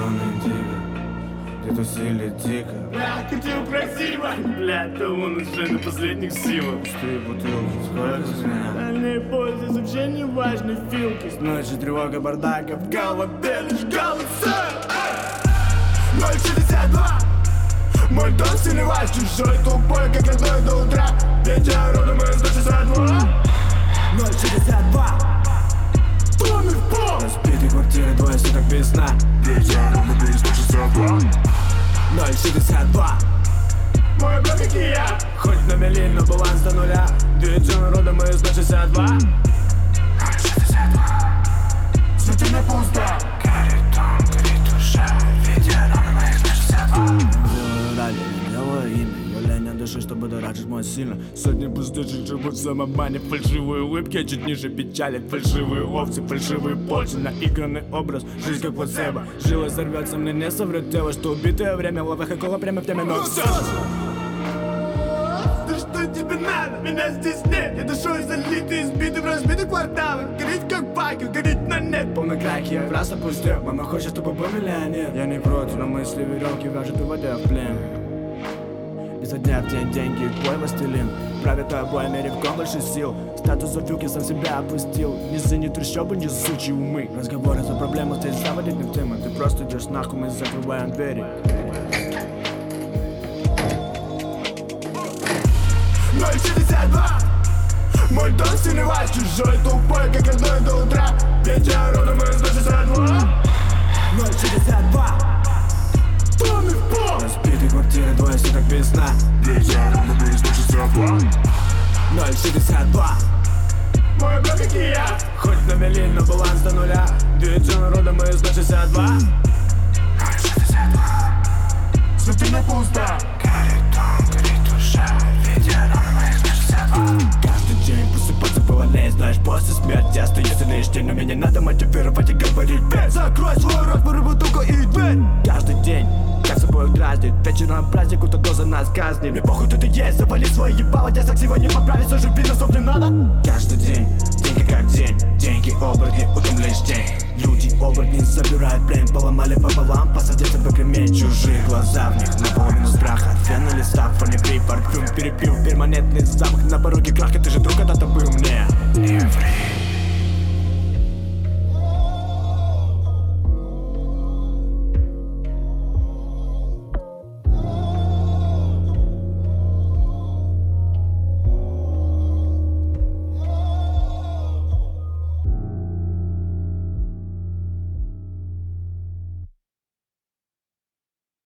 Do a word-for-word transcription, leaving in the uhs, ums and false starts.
зеленый тигр, где тусили дико. Бля, хотел красиво, бля, то он уже на последних силах. Пустые бутылки, сколько с меня? Дальние пользы, вообще не важны филки. Ночью тревога, бардака, в голове лишь голоса. ноль шестьдесят два. Мой дом сильный ваш, чужой тупой, как родной до утра. Ветер родом из сто шестьдесят два. ноль шестьдесят два. Томми в пол. Разбитой квартиры, двое суток без сна. Ветер родом из сто шестьдесят два. ноль шестьдесят два. Мой блок, как и я. Хоть на мели, но баланс до нуля. Ветер родом из сто шестьдесят два. ноль шестьдесят два. Светильня пусто. Горит дом, горит душа. Ветер родом из сто шестьдесят два. Дело имя, явление души, чтобы дурачить мой сильно. Сотни пустышек живут в самомане. Фальшивые улыбки, чуть ниже печали. Фальшивые овцы, фальшивые почты. Наигранный образ, жизнь как плацебо. Жила сорвется, мне не соврет тело, что убитое время. Лава кола прямо в теме, но все же. Да что тебе надо? Меня здесь нет. Я душой залитый, избитый в разбитых кварталах. Гореть как факел, гореть на нет. Полный крак, я раз опустил. Мама хочет, чтобы был миллионер. Я не против, но мысли веревки вяжут, уводя в плен. Изо дня в день деньги, твой властелин. Правит тобой, мерив ком больше сил. Статус вилки сам себя опустил. Низы не трущобы, не сучьи умы. Разговоры за проблему, ты заводить не в тему. Ты просто идешь нахуй, мы закрываем двери. ноль шестьдесят два. Мой дом сильный ваш, чужой тупой, как родной до утра. Ветер родом из сто шестьдесят два. ноль шестьдесят два. Томми в пол. Разбитой квартиры, двое суток без сна. Ветер родом из сто шестьдесят два. ноль шестьдесят два. Мой блок, как и я. Хоть на мели, но баланс до нуля. Ветер родом из сто шестьдесят два. ноль шестьдесят два. Светильня пусто. Горит дом, горит душа. Ветер родом из сто шестьдесят два. Каждый день просыпаться болеть. Знаешь, после смерти остается лишь день. Но меня надо мотивировать и говорить: верь. Закрой свой рот, вырви бутылку и дверь. Каждый день как собой дразнит. Вечером праздник, кто за нас казнит. Мне похуй, кто ты есть, завали свой ебало. Десок сегодня поправить, все же бизнесов не надо. Каждый день, деньги как день. Деньги оборотни, утром лишь день. Люди оборотни забирают плен. Поломали пополам, посадятся в кремень. Чужие глаза в них наполнены страха. Фен на листах, фоне при парфюм перепил. Перманентный запах на пороге краха. Ты же друг когда-то был мне. Не ври.